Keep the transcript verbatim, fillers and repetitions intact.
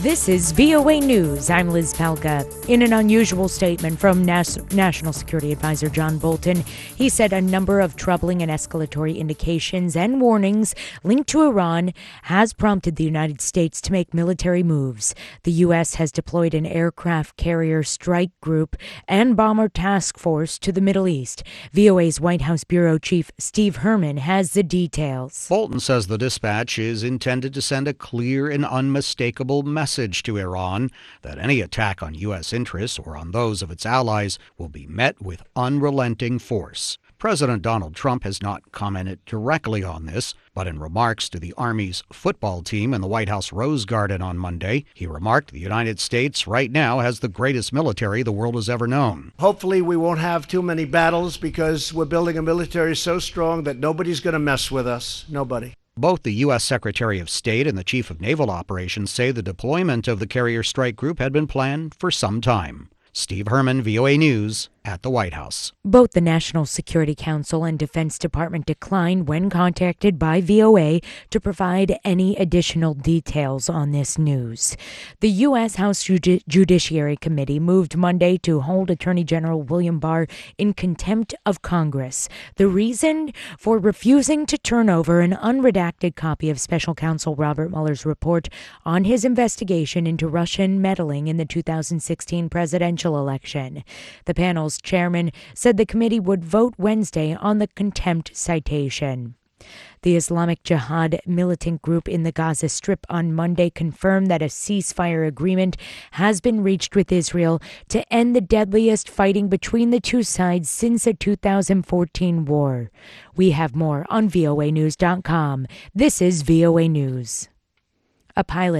This is V O A News. I'm Liz Palka. In an unusual statement from Nas- National Security Advisor John Bolton, he said a number of troubling and escalatory indications and warnings linked to Iran has prompted the United States to make military moves. The U S has deployed an aircraft carrier strike group and bomber task force to the Middle East. V O A's White House Bureau Chief Steve Herman has the details. Bolton says the dispatch is intended to send a clear and unmistakable message to Iran that any attack on U S interests or on those of its allies will be met with unrelenting force. President Donald Trump has not commented directly on this, but in remarks to the Army's football team in the White House Rose Garden on Monday, he remarked the United States right now has the greatest military the world has ever known. Hopefully we won't have too many battles because we're building a military so strong that nobody's going to mess with us. Nobody. Both the U S Secretary of State and the Chief of Naval Operations say the deployment of the carrier strike group had been planned for some time. Steve Herman, V O A News, at the White House. Both the National Security Council and Defense Department declined when contacted by V O A to provide any additional details on this news. The U S House Judi- Judiciary Committee moved Monday to hold Attorney General William Barr in contempt of Congress. The reason? For refusing to turn over an unredacted copy of Special Counsel Robert Mueller's report on his investigation into Russian meddling in the two thousand sixteen presidential election. The panel's chairman said the committee would vote Wednesday on the contempt citation. The Islamic Jihad militant group in the Gaza Strip on Monday confirmed that a ceasefire agreement has been reached with Israel to end the deadliest fighting between the two sides since the two thousand fourteen war. We have more on V O A news dot com. This is V O A News. A pilot